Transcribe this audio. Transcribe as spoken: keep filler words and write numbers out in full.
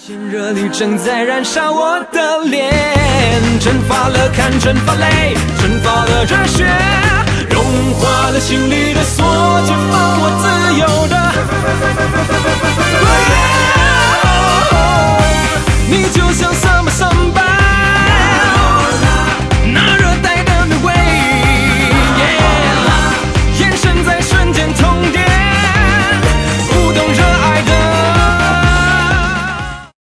热力正在燃烧我的脸，蒸发了看，蒸发泪，蒸发了热血。